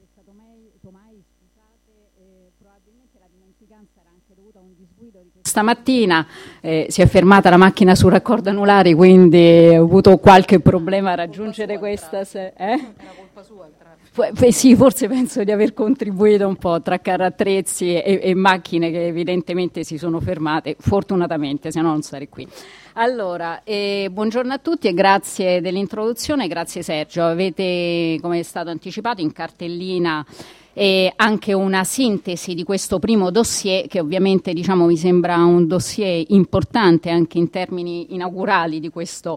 Professoressa Tomai, scusate, probabilmente la dimenticanza era anche dovuta a un disguido di stamattina, si è fermata la macchina sul raccordo anulare, quindi ho avuto qualche problema a raggiungere questa. Era colpa sua il traffico? Sì, forse penso di aver contribuito un po' tra carri attrezzi e macchine che evidentemente si sono fermate, fortunatamente, se no non sarei qui. Allora, buongiorno a tutti e grazie dell'introduzione, grazie Sergio. Avete, come è stato anticipato, in cartellina anche una sintesi di questo primo dossier, che ovviamente mi sembra un dossier importante anche in termini inaugurali di questo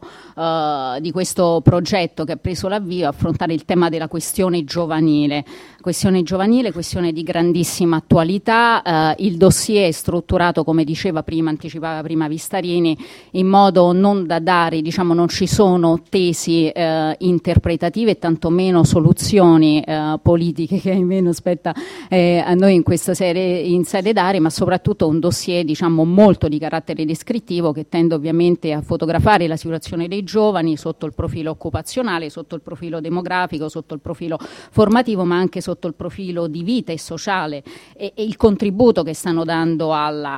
progetto che ha preso l'avvio, affrontare il tema della questione giovanile, questione di grandissima attualità. Il dossier è strutturato, come anticipava prima Vistarini, in modo non da dare, non ci sono tesi interpretative e tantomeno soluzioni politiche che almeno spetta a noi in sede d'area, ma soprattutto un dossier molto di carattere descrittivo, che tende ovviamente a fotografare la situazione dei giovani sotto il profilo occupazionale, sotto il profilo demografico, sotto il profilo formativo, ma anche sotto il profilo di vita e sociale e il contributo che stanno dando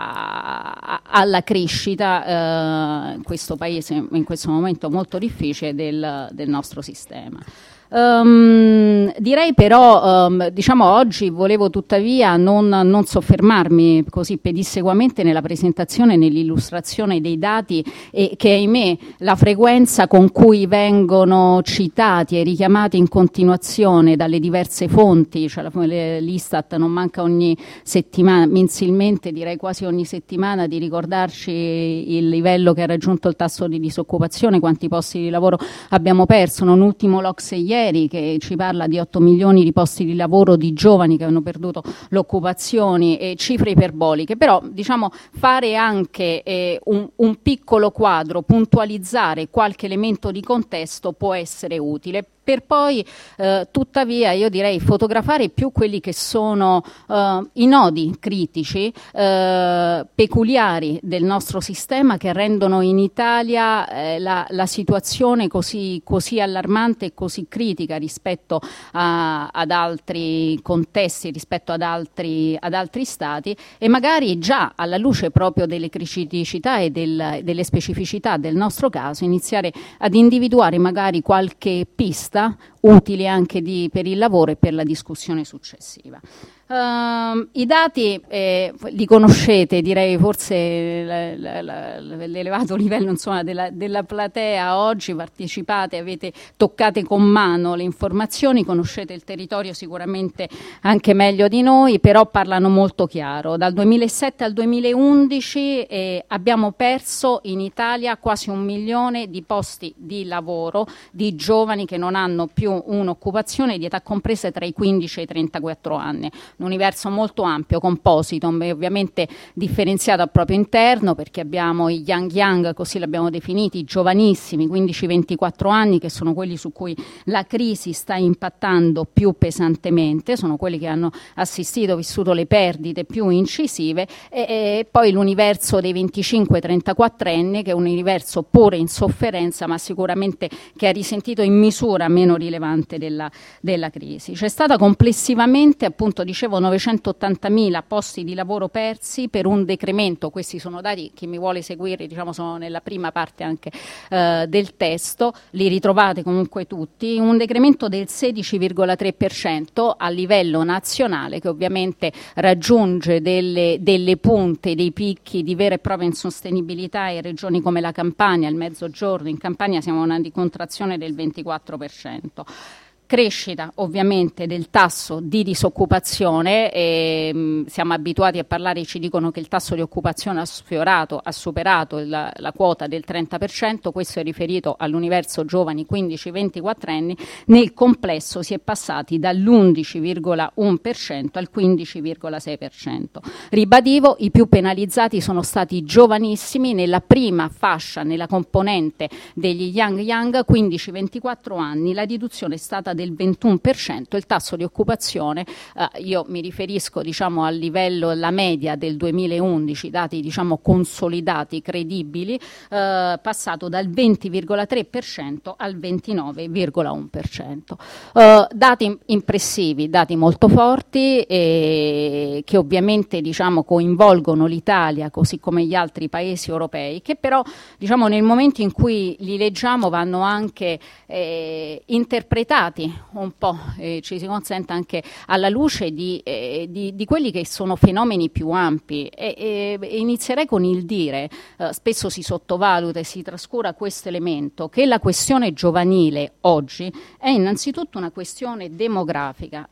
alla crescita in questo paese, in questo momento molto difficile del nostro sistema. Direi però, oggi volevo tuttavia non soffermarmi così pedissequamente nella presentazione e nell'illustrazione dei dati, che ahimè la frequenza con cui vengono citati e richiamati in continuazione dalle diverse fonti, cioè l'Istat non manca ogni settimana, mensilmente direi quasi ogni settimana, di ricordarci il livello che ha raggiunto il tasso di disoccupazione, quanti posti di lavoro abbiamo perso. Un ultimo l'Ocse ieri che ci parla di 8 milioni di posti di lavoro di giovani che hanno perduto l'occupazione, e cifre iperboliche, però fare anche un piccolo quadro, puntualizzare qualche elemento di contesto può essere utile, per poi tuttavia io direi fotografare più quelli che sono i nodi critici peculiari del nostro sistema, che rendono in Italia la situazione così allarmante e così critica rispetto ad altri contesti, rispetto ad altri stati, e magari già alla luce proprio delle criticità e delle specificità del nostro caso iniziare ad individuare magari qualche pista utili anche per il lavoro e per la discussione successiva. I dati li conoscete, direi forse l'elevato livello della platea oggi, partecipate, avete toccate con mano le informazioni, conoscete il territorio sicuramente anche meglio di noi, però parlano molto chiaro. Dal 2007 al 2011 abbiamo perso in Italia quasi 1 milione di posti di lavoro di giovani che non hanno più un'occupazione, di età compresa tra i 15 e i 34 anni. Un universo molto ampio, composito, ovviamente differenziato al proprio interno, perché abbiamo i young, così l'abbiamo definiti, i giovanissimi, 15-24 anni, che sono quelli su cui la crisi sta impattando più pesantemente, sono quelli che hanno vissuto le perdite più incisive, e poi l'universo dei 25-34 anni, che è un universo pure in sofferenza, ma sicuramente che ha risentito in misura meno rilevante della crisi. C'è stata complessivamente, appunto, dicevo, 980.000 posti di lavoro persi per un decremento. Questi sono dati, chi mi vuole seguire sono nella prima parte anche del testo, li ritrovate comunque tutti, un decremento del 16,3% a livello nazionale, che ovviamente raggiunge delle punte, dei picchi di vera e propria insostenibilità in regioni come la Campania, il Mezzogiorno. In Campania siamo a una contrazione del 24%. Crescita ovviamente del tasso di disoccupazione, siamo abituati a parlare, ci dicono che il tasso di occupazione ha superato la quota del 30%, questo è riferito all'universo giovani 15-24 anni, nel complesso si è passati dall'11,1% al 15,6%. Ribadivo, i più penalizzati sono stati i giovanissimi, nella prima fascia, nella componente degli young, 15-24 anni, la riduzione è stata del 21%, il tasso di occupazione, io mi riferisco diciamo al livello, la media del 2011, dati diciamo consolidati, credibili, passato dal 20,3% al 29,1%. Dati impressivi, dati molto forti, che ovviamente diciamo coinvolgono l'Italia così come gli altri paesi europei, che però diciamo nel momento in cui li leggiamo vanno anche interpretati un po', ci si consenta, anche alla luce di quelli che sono fenomeni più ampi, e inizierei con il dire, spesso si sottovaluta e si trascura questo elemento, che la questione giovanile oggi è innanzitutto una questione demografica,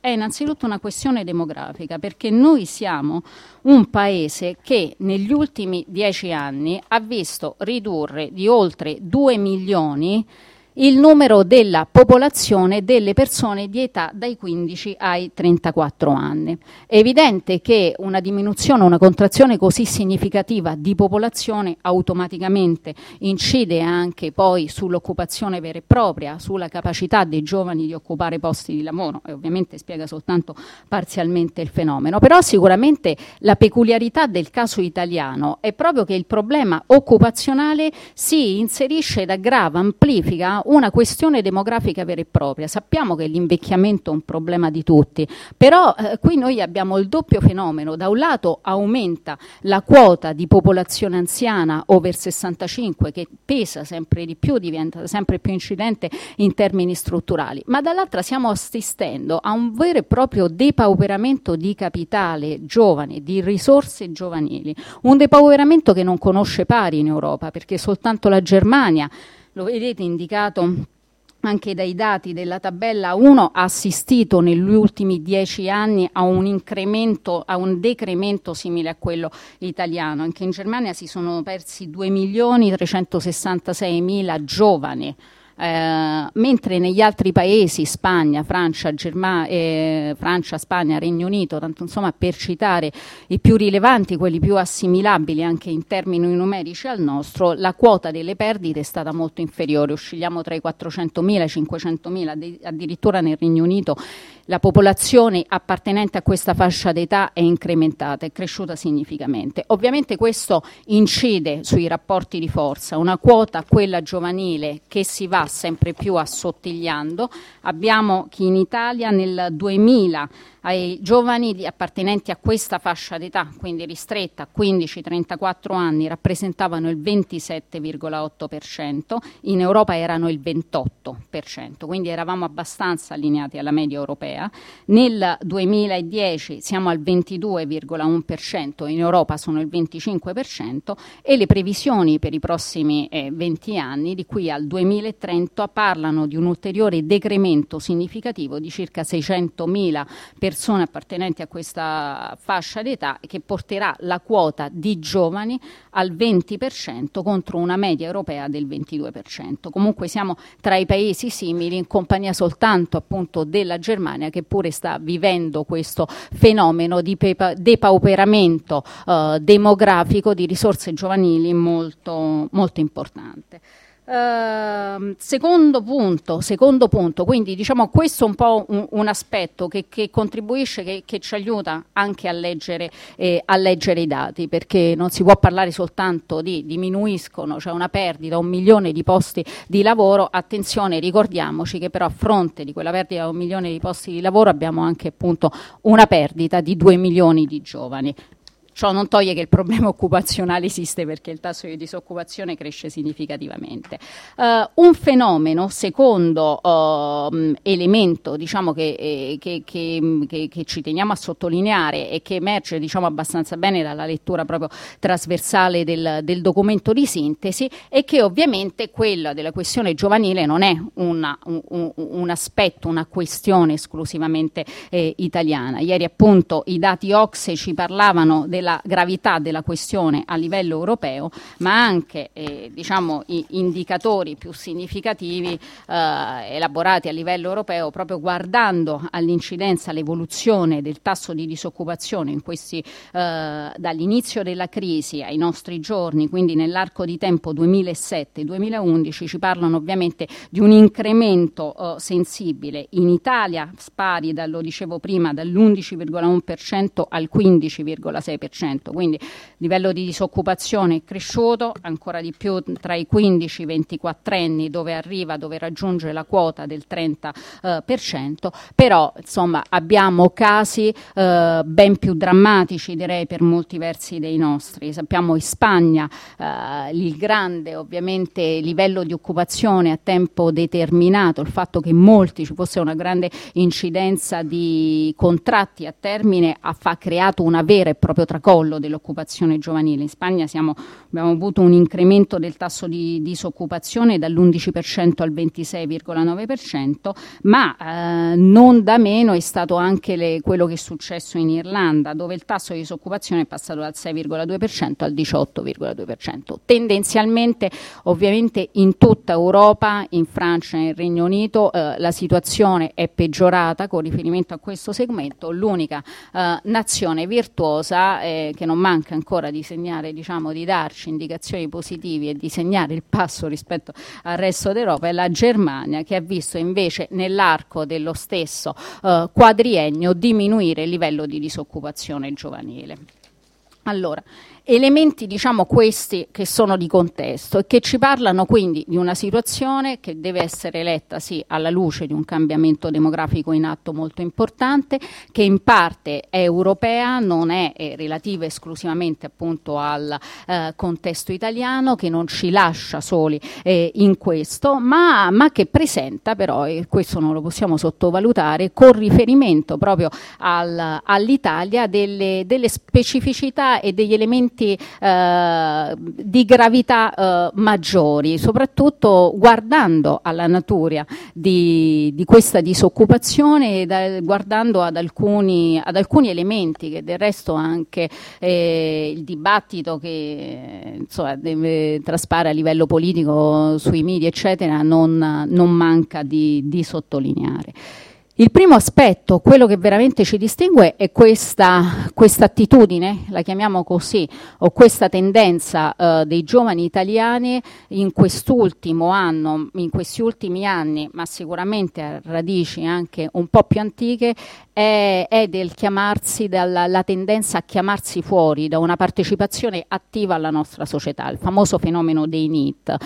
perché noi siamo un paese che negli ultimi 10 anni ha visto ridurre di oltre 2 milioni il numero della popolazione delle persone di età dai 15 ai 34 anni. È evidente che una diminuzione, una contrazione così significativa di popolazione automaticamente incide anche poi sull'occupazione vera e propria, sulla capacità dei giovani di occupare posti di lavoro, e ovviamente spiega soltanto parzialmente il fenomeno. Però sicuramente la peculiarità del caso italiano è proprio che il problema occupazionale si inserisce ed aggrava, amplifica una questione demografica vera e propria. Sappiamo che l'invecchiamento è un problema di tutti, però qui noi abbiamo il doppio fenomeno. Da un lato aumenta la quota di popolazione anziana over 65 che pesa sempre di più, diventa sempre più incidente in termini strutturali, ma dall'altra stiamo assistendo a un vero e proprio depauperamento di capitale giovane, di risorse giovanili, un depauperamento che non conosce pari in Europa, perché soltanto la Germania, lo vedete indicato anche dai dati della tabella 1, ha assistito negli ultimi 10 anni a un incremento, a un decremento simile a quello italiano. Anche in Germania si sono persi 2.366.000 giovani. Mentre negli altri paesi, Spagna, Francia, Spagna, Regno Unito, tanto insomma per citare i più rilevanti, quelli più assimilabili anche in termini numerici al nostro, la quota delle perdite è stata molto inferiore, oscilliamo tra i 400.000 e i 500.000, addirittura nel Regno Unito la popolazione appartenente a questa fascia d'età è incrementata, è cresciuta significativamente. Ovviamente questo incide sui rapporti di forza, una quota, quella giovanile, che si va sempre più assottigliando. Abbiamo che in Italia nel 2000 ai giovani appartenenti a questa fascia d'età, quindi ristretta, 15-34 anni, rappresentavano il 27,8%, in Europa erano il 28%, quindi eravamo abbastanza allineati alla media europea. Nel 2010 siamo al 22,1%, in Europa sono il 25%, e le previsioni per i prossimi 20 anni, di qui al 2030, parlano di un ulteriore decremento significativo di circa 600.000 persone appartenenti a questa fascia d'età, che porterà la quota di giovani al 20% contro una media europea del 22%. Comunque siamo tra i paesi simili, in compagnia soltanto appunto della Germania, che pure sta vivendo questo fenomeno di depauperamento demografico di risorse giovanili molto, molto importante. Secondo punto, quindi diciamo questo è un po' un aspetto che contribuisce, che ci aiuta anche a leggere i dati, perché non si può parlare soltanto di diminuiscono, cioè una perdita, 1 milione di posti di lavoro. Attenzione, ricordiamoci che però a fronte di quella perdita di 1 milione di posti di lavoro abbiamo anche appunto una perdita di 2 milioni di giovani. Ciò non toglie che il problema occupazionale esiste, perché il tasso di disoccupazione cresce significativamente. Un fenomeno, secondo elemento diciamo che ci teniamo a sottolineare e che emerge diciamo abbastanza bene dalla lettura proprio trasversale del documento di sintesi, è che ovviamente quella della questione giovanile non è un aspetto, una questione esclusivamente italiana. Ieri appunto i dati OCSE ci parlavano della la gravità della questione a livello europeo, ma anche diciamo, i indicatori più significativi elaborati a livello europeo, proprio guardando all'incidenza, all'evoluzione del tasso di disoccupazione in questi dall'inizio della crisi ai nostri giorni, quindi nell'arco di tempo 2007-2011, ci parlano ovviamente di un incremento sensibile. In Italia spari, lo dicevo prima, dall'11,1% al 15,6%, quindi il livello di disoccupazione è cresciuto ancora di più tra i 15-24 anni, dove raggiunge la quota del 30%, però insomma abbiamo casi ben più drammatici, direi, per molti versi dei nostri. Sappiamo in Spagna il grande ovviamente livello di occupazione a tempo determinato, il fatto che ci fosse una grande incidenza di contratti a termine ha creato una vera e proprio tracollo dell'occupazione giovanile. In Spagna abbiamo avuto un incremento del tasso di disoccupazione dall'11% al 26,9%, ma non da meno è stato anche quello che è successo in Irlanda, dove il tasso di disoccupazione è passato dal 6,2% al 18,2%. Tendenzialmente ovviamente in tutta Europa, in Francia e nel Regno Unito, la situazione è peggiorata con riferimento a questo segmento. L'unica nazione virtuosa che non manca ancora di segnare, diciamo, di darci indicazioni positive e di segnare il passo rispetto al resto d'Europa è la Germania, che ha visto invece nell'arco dello stesso quadriennio diminuire il livello di disoccupazione giovanile. Allora, elementi, diciamo, questi che sono di contesto e che ci parlano quindi di una situazione che deve essere letta sì alla luce di un cambiamento demografico in atto molto importante, che in parte è europea, non è relativa esclusivamente appunto al contesto italiano, che non ci lascia soli in questo, ma che presenta però, e questo non lo possiamo sottovalutare, con riferimento proprio all'Italia delle specificità e degli elementi di gravità maggiori, soprattutto guardando alla natura di questa disoccupazione e guardando ad alcuni elementi che del resto anche il dibattito che insomma traspare a livello politico sui media eccetera non manca di sottolineare. Il primo aspetto, quello che veramente ci distingue, è questa attitudine, la chiamiamo così, o questa tendenza dei giovani italiani in quest'ultimo anno, in questi ultimi anni, ma sicuramente a radici anche un po' più antiche, è del chiamarsi, la tendenza a chiamarsi fuori da una partecipazione attiva alla nostra società, il famoso fenomeno dei NEET,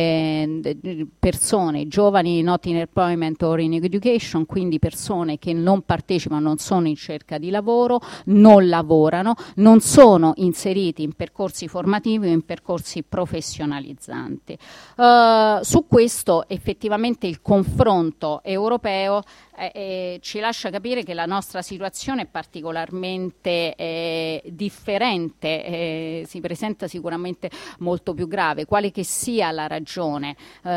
persone, giovani not in employment or in education, quindi persone che non partecipano, non sono in cerca di lavoro, non lavorano, non sono inseriti in percorsi formativi o in percorsi professionalizzanti. Su questo effettivamente il confronto europeo ci lascia capire che la nostra situazione è particolarmente differente, si presenta sicuramente molto più grave, quale che sia la ragione,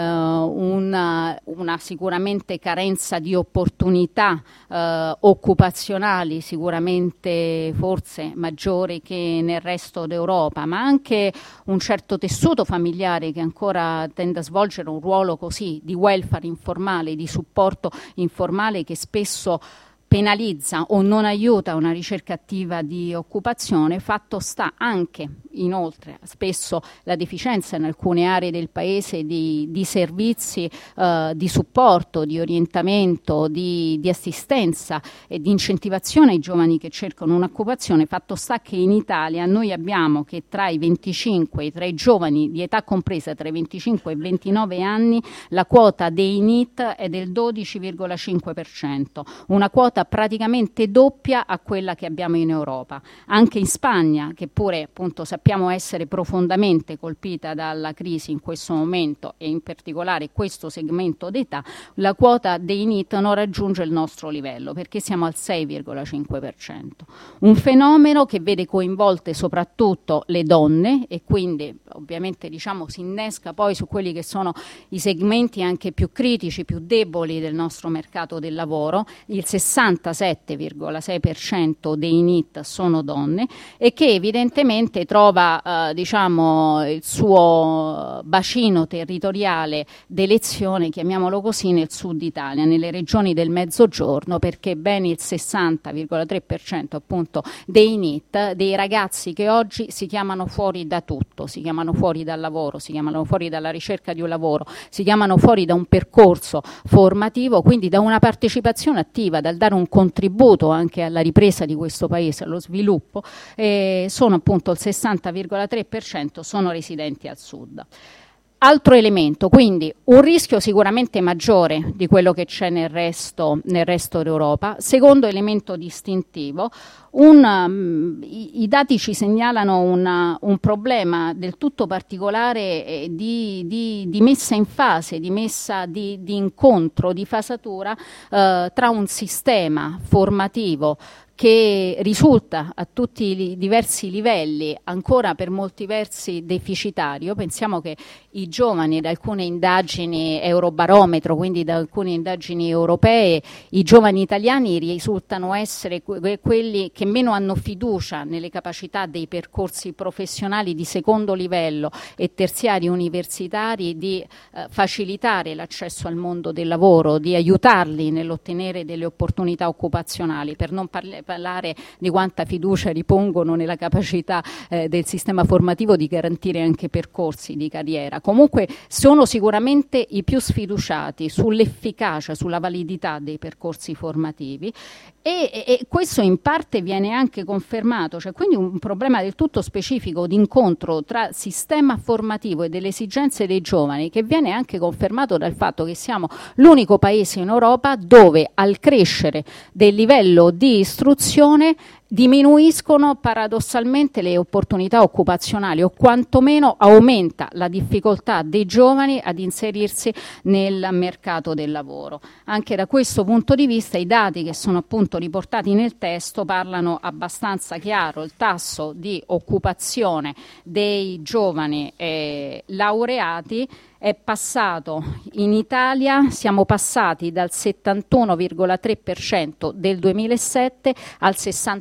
una sicuramente carenza di opportunità occupazionali, sicuramente forse maggiori che nel resto d'Europa, ma anche un certo tessuto familiare che ancora tende a svolgere un ruolo così di welfare informale, di supporto informale, che spesso penalizza o non aiuta una ricerca attiva di occupazione. Fatto sta anche, inoltre, spesso la deficienza in alcune aree del paese di servizi di supporto, di orientamento, di assistenza e di incentivazione ai giovani che cercano un'occupazione. Fatto sta che in Italia noi abbiamo che tra i giovani di età compresa tra i 25 e i 29 anni la quota dei NEET è del 12,5%, una quota praticamente doppia a quella che abbiamo in Europa. Anche in Spagna, che pure appunto sappiamo essere profondamente colpita dalla crisi in questo momento e in particolare questo segmento d'età, la quota dei NEET non raggiunge il nostro livello perché siamo al 6,5%. Un fenomeno che vede coinvolte soprattutto le donne e quindi ovviamente diciamo si innesca poi su quelli che sono i segmenti anche più critici, più deboli del nostro mercato del lavoro. Il 60 67,6% dei NEET sono donne e che evidentemente trova il suo bacino territoriale d'elezione, chiamiamolo così, nel sud Italia, nelle regioni del Mezzogiorno, perché ben il 60,3% appunto dei NEET, dei ragazzi che oggi si chiamano fuori da tutto, si chiamano fuori dal lavoro, si chiamano fuori dalla ricerca di un lavoro, si chiamano fuori da un percorso formativo, quindi da una partecipazione attiva, dal dare un contributo anche alla ripresa di questo paese, allo sviluppo, sono appunto il 60,3% sono residenti al sud. Altro elemento, quindi un rischio sicuramente maggiore di quello che c'è nel resto d'Europa. Secondo elemento distintivo, i dati ci segnalano un problema del tutto particolare di messa in fase, di incontro, di fasatura tra un sistema formativo che risulta a tutti i diversi livelli ancora per molti versi deficitario. Pensiamo che i giovani, da alcune indagini Eurobarometro, quindi da alcune indagini europee, i giovani italiani risultano essere quelli che meno hanno fiducia nelle capacità dei percorsi professionali di secondo livello e terziari universitari di facilitare l'accesso al mondo del lavoro, di aiutarli nell'ottenere delle opportunità occupazionali, per non parlare di quanta fiducia ripongono nella capacità del sistema formativo di garantire anche percorsi di carriera. Comunque sono sicuramente i più sfiduciati sull'efficacia, sulla validità dei percorsi formativi e questo in parte viene anche confermato, cioè quindi un problema del tutto specifico di incontro tra sistema formativo e delle esigenze dei giovani, che viene anche confermato dal fatto che siamo l'unico paese in Europa dove al crescere del livello di istruzione diminuiscono paradossalmente le opportunità occupazionali, o quantomeno aumenta la difficoltà dei giovani ad inserirsi nel mercato del lavoro. Anche da questo punto di vista i dati che sono appunto riportati nel testo parlano abbastanza chiaro. Il tasso di occupazione dei giovani laureati è passato in Italia, siamo passati dal 71,3% del 2007 al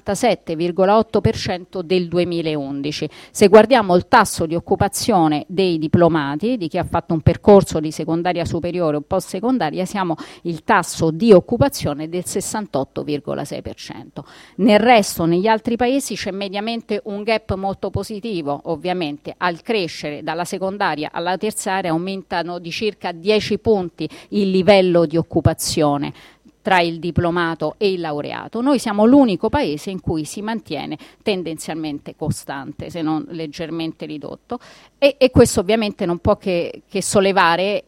67,8% del 2011. Se guardiamo il tasso di occupazione dei diplomati, di chi ha fatto un percorso di secondaria superiore o post secondaria, siamo il tasso di occupazione del 68,6%. Nel resto, negli altri paesi, c'è mediamente un gap molto positivo, ovviamente al crescere dalla secondaria alla terziaria aumentano di circa 10 punti il livello di occupazione tra il diplomato e il laureato. Noi siamo l'unico paese in cui si mantiene tendenzialmente costante, se non leggermente ridotto, e questo ovviamente non può che sollevare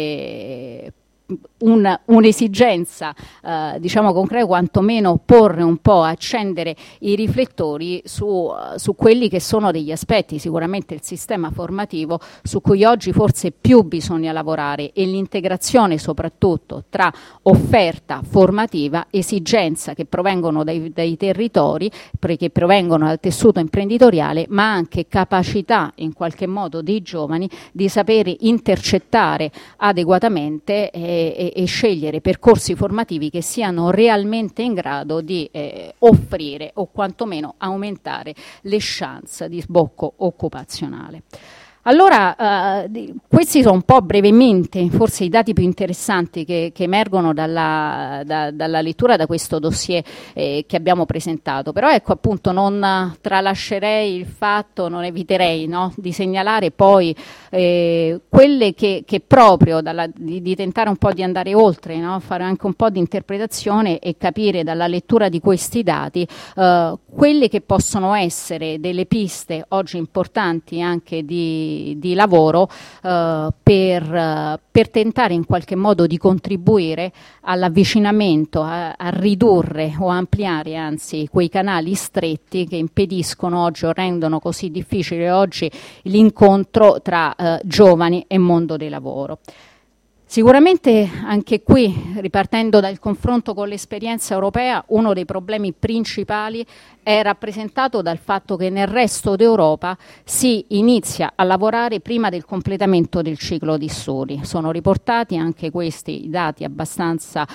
un'esigenza diciamo concreta, quantomeno porre un po', accendere i riflettori su quelli che sono degli aspetti, sicuramente il sistema formativo su cui oggi forse più bisogna lavorare, e l'integrazione soprattutto tra offerta formativa, esigenza che provengono dai territori, che provengono dal tessuto imprenditoriale, ma anche capacità in qualche modo dei giovani di sapere intercettare adeguatamente e scegliere percorsi formativi che siano realmente in grado di offrire o quantomeno aumentare le chance di sbocco occupazionale. Allora, questi sono un po' brevemente forse i dati più interessanti che emergono dalla lettura da questo dossier che abbiamo presentato, però ecco appunto non tralascerei il fatto, non eviterei di segnalare poi quelle che proprio di tentare un po' di andare oltre, fare anche un po' di interpretazione e capire dalla lettura di questi dati quelle che possono essere delle piste oggi importanti anche di lavoro per tentare in qualche modo di contribuire all'avvicinamento, a ridurre o ampliare anzi quei canali stretti che impediscono oggi o rendono così difficile oggi l'incontro tra giovani e mondo del lavoro. Sicuramente anche qui, ripartendo dal confronto con l'esperienza europea, uno dei problemi principali è rappresentato dal fatto che nel resto d'Europa si inizia a lavorare prima del completamento del ciclo di studi. Sono riportati anche questi dati abbastanza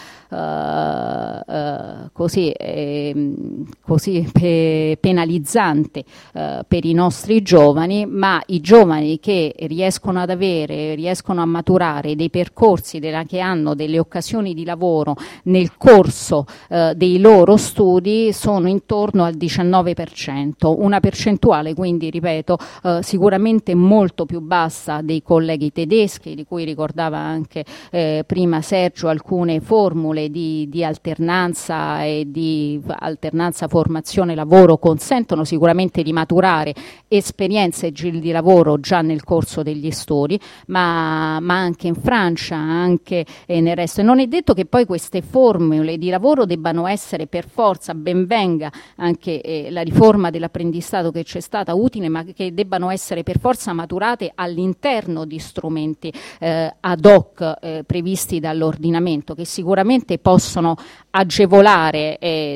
penalizzanti per i nostri giovani, ma i giovani che riescono a maturare dei percorsi che hanno delle occasioni di lavoro nel corso dei loro studi sono intorno al 19%, una percentuale quindi, ripeto, sicuramente molto più bassa dei colleghi tedeschi, di cui ricordava anche prima Sergio alcune formule di alternanza e di alternanza formazione-lavoro consentono sicuramente di maturare esperienze e giri di lavoro già nel corso degli studi, ma anche in Francia, anche nel resto. E non è detto che poi queste formule di lavoro debbano essere per forza, ben venga anche la riforma dell'apprendistato che c'è stata utile, ma che debbano essere per forza maturate all'interno di strumenti ad hoc previsti dall'ordinamento, che sicuramente possono agevolare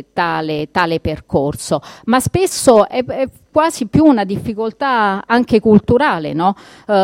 tale percorso, ma spesso è quasi più una difficoltà anche culturale, no?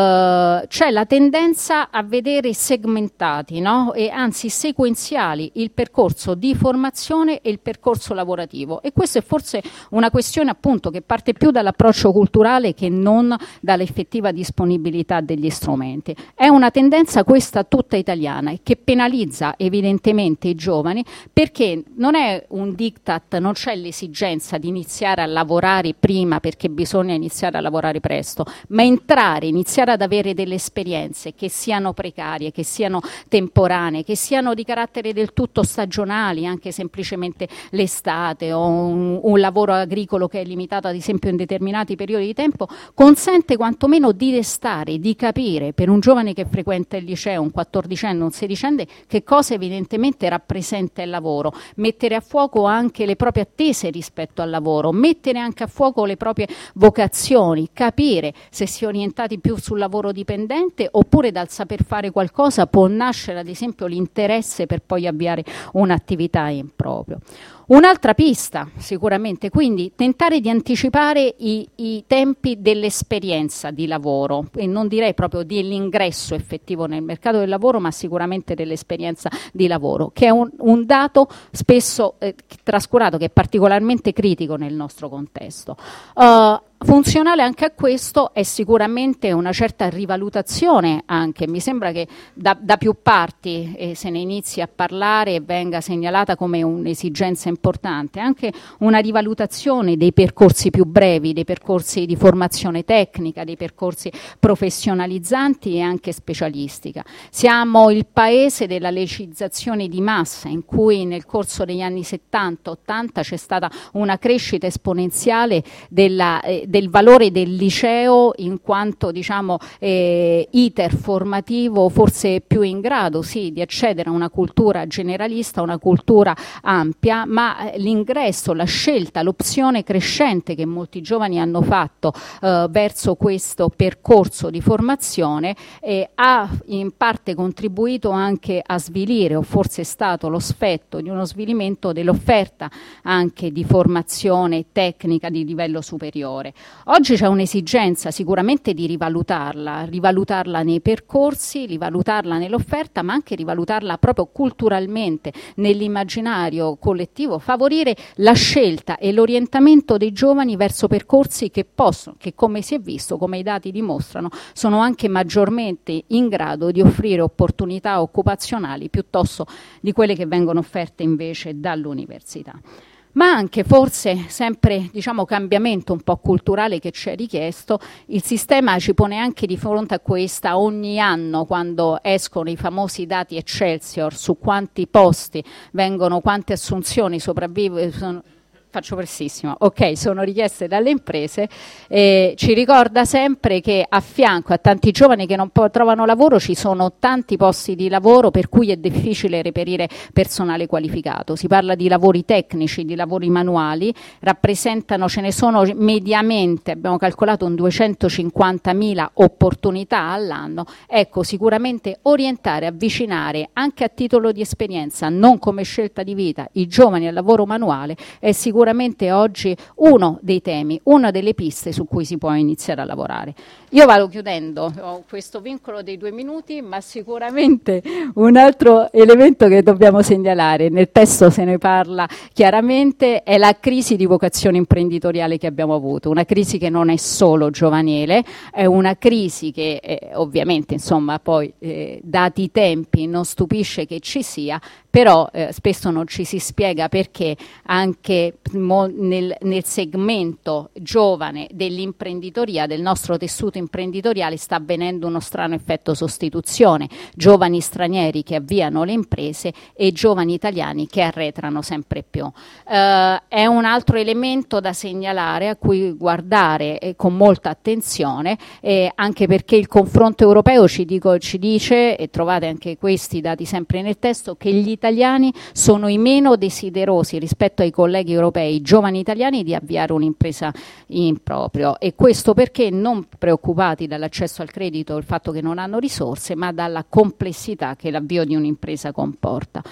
C'è la tendenza a vedere segmentati, no? E anzi sequenziali il percorso di formazione e il percorso lavorativo, e questa è forse una questione appunto che parte più dall'approccio culturale che non dall'effettiva disponibilità degli strumenti. È una tendenza questa tutta italiana e che penalizza evidentemente i giovani, perché non è un diktat, non c'è l'esigenza di iniziare a lavorare prima perché bisogna iniziare a lavorare presto, ma iniziare ad avere delle esperienze che siano precarie, che siano temporanee, che siano di carattere del tutto stagionali, anche semplicemente l'estate o un lavoro agricolo che è limitato ad esempio in determinati periodi di tempo, consente quantomeno di restare, di capire per un giovane che frequenta il liceo, un 14enne, un 16enne, che cosa evidentemente rappresenta il lavoro, mettere a fuoco anche le proprie attese rispetto al lavoro, mettere anche a fuoco le proprie vocazioni, capire se si è orientati più sul lavoro dipendente oppure dal saper fare qualcosa può nascere ad esempio l'interesse per poi avviare un'attività in proprio. Un'altra pista sicuramente, quindi tentare di anticipare i tempi dell'esperienza di lavoro, e non direi proprio dell'ingresso effettivo nel mercato del lavoro, ma sicuramente dell'esperienza di lavoro, che è un dato spesso trascurato, che è particolarmente critico nel nostro contesto. Funzionale anche a questo è sicuramente una certa rivalutazione anche, mi sembra che da più parti se ne inizi a parlare e venga segnalata come un'esigenza importante, anche una rivalutazione dei percorsi più brevi, dei percorsi di formazione tecnica, dei percorsi professionalizzanti e anche specialistica. Siamo il paese della laicizzazione di massa, in cui nel corso degli anni 70-80 c'è stata una crescita esponenziale del valore del liceo in quanto iter formativo forse più in grado sì di accedere a una cultura generalista, una cultura ampia, ma l'ingresso, la scelta, l'opzione crescente che molti giovani hanno fatto verso questo percorso di formazione ha in parte contribuito anche a svilire, o forse è stato lo sfetto di uno svilimento dell'offerta anche di formazione tecnica di livello superiore. Oggi c'è un'esigenza sicuramente di rivalutarla nei percorsi, rivalutarla nell'offerta, ma anche rivalutarla proprio culturalmente nell'immaginario collettivo, favorire la scelta e l'orientamento dei giovani verso percorsi che come si è visto, come i dati dimostrano, sono anche maggiormente in grado di offrire opportunità occupazionali piuttosto di quelle che vengono offerte invece dall'università. Ma anche forse sempre cambiamento un po' culturale che ci è richiesto, il sistema ci pone anche di fronte a questa ogni anno, quando escono i famosi dati Excelsior su quanti posti vengono, quante assunzioni sopravvivono. faccio prestissimo, ok, sono richieste dalle imprese, ci ricorda sempre che a fianco a tanti giovani che non trovano lavoro ci sono tanti posti di lavoro per cui è difficile reperire personale qualificato. Si parla di lavori tecnici, di lavori manuali, ce ne sono mediamente, abbiamo calcolato un 250.000 opportunità all'anno. Ecco, sicuramente orientare, avvicinare anche a titolo di esperienza, non come scelta di vita, i giovani al lavoro manuale è sicuramente oggi uno dei temi, una delle piste su cui si può iniziare a lavorare. Io vado chiudendo, ho questo vincolo dei 2 minuti, ma sicuramente un altro elemento che dobbiamo segnalare, nel testo se ne parla chiaramente, è la crisi di vocazione imprenditoriale che abbiamo avuto, una crisi che non è solo giovanile, è una crisi che ovviamente insomma poi dati i tempi non stupisce che ci sia, però spesso non ci si spiega perché anche nel segmento giovane dell'imprenditoria, del nostro tessuto imprenditoriale, sta avvenendo uno strano effetto sostituzione, giovani stranieri che avviano le imprese e giovani italiani che arretrano sempre più. È un altro elemento da segnalare, a cui guardare con molta attenzione, anche perché il confronto europeo ci dice, e trovate anche questi dati sempre nel testo, che gli italiani sono i meno desiderosi rispetto ai colleghi europei, giovani italiani, di avviare un'impresa in proprio, e questo perché non preoccupati dall'accesso al credito, il fatto che non hanno risorse, ma dalla complessità che l'avvio di un'impresa comporta.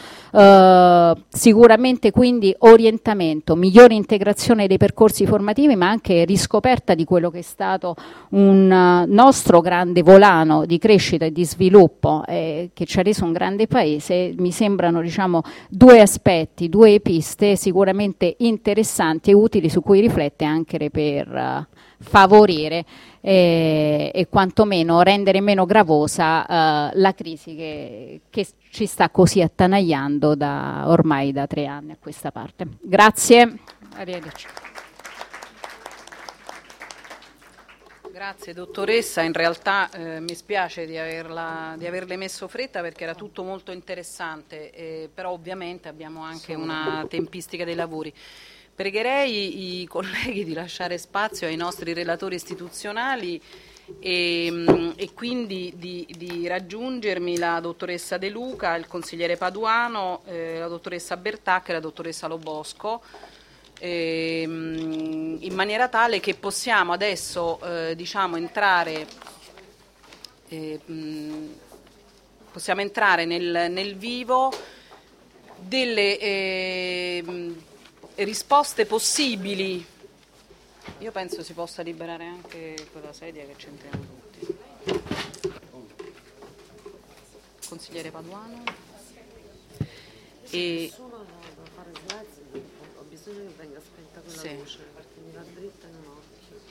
Sicuramente quindi orientamento, migliore integrazione dei percorsi formativi, ma anche riscoperta di quello che è stato un nostro grande volano di crescita e di sviluppo che ci ha reso un grande paese. Mi sembrano due aspetti, due piste sicuramente interessanti e utili su cui riflettere anche per favorire e quantomeno rendere meno gravosa la crisi che ci sta così attanagliando ormai da 3 anni a questa parte. Grazie. Arrivederci. Grazie dottoressa, in realtà mi spiace di averle messo fretta perché era tutto molto interessante, però ovviamente abbiamo anche una tempistica dei lavori. Pregherei i colleghi di lasciare spazio ai nostri relatori istituzionali e quindi di raggiungermi la dottoressa De Luca, il consigliere Paduano, la dottoressa Bertacca e la dottoressa Lobosco, in maniera tale che possiamo adesso entrare nel vivo delle risposte possibili. Io penso si possa liberare anche quella sedia che c'entriamo tutti. Consigliere Paduano. Ho bisogno che venga spenta quella luce perché mi va dritta in un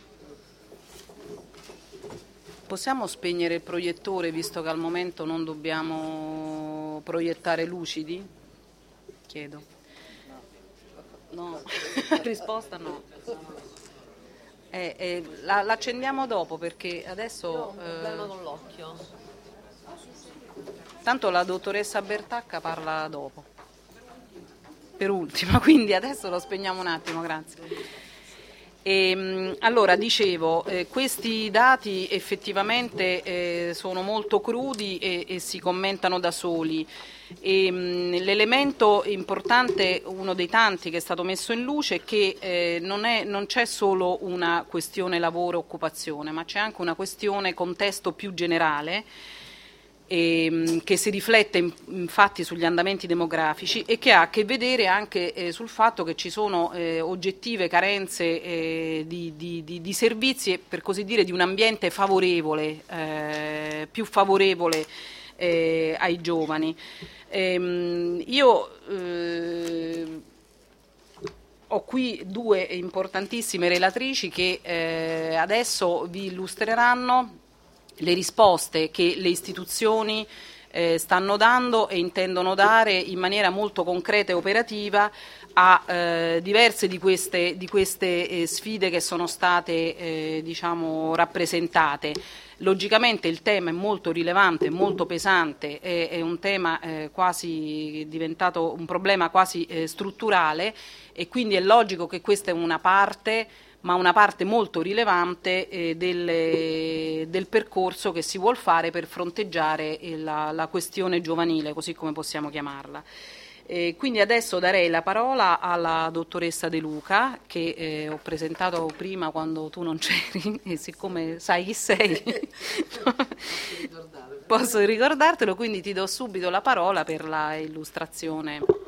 occhio. Possiamo spegnere il proiettore visto che al momento non dobbiamo proiettare lucidi? Chiedo. No, risposta no. L'accendiamo dopo perché adesso. Io ho un problema con l'occhio. Tanto la dottoressa Bertacca parla dopo, per ultima, quindi adesso lo spegniamo un attimo, grazie. Allora, dicevo, questi dati effettivamente sono molto crudi e si commentano da soli. L'elemento importante, uno dei tanti che è stato messo in luce, è che non c'è solo una questione lavoro-occupazione, ma c'è anche una questione contesto più generale, che si riflette infatti sugli andamenti demografici e che ha a che vedere anche sul fatto che ci sono oggettive carenze di servizi e, per così dire, di un ambiente favorevole, più favorevole ai giovani. Io ho qui 2 importantissime relatrici che adesso vi illustreranno le risposte che le istituzioni stanno dando e intendono dare in maniera molto concreta e operativa a diverse di queste sfide che sono state rappresentate. Logicamente il tema è molto rilevante, molto pesante, è un tema quasi diventato un problema quasi strutturale, e quindi è logico che questa è una parte, ma una parte molto rilevante del percorso che si vuol fare per fronteggiare la questione giovanile, così come possiamo chiamarla. Quindi adesso darei la parola alla dottoressa De Luca, che ho presentato prima quando tu non c'eri, e siccome sai chi sei posso ricordartelo, quindi ti do subito la parola per la illustrazione.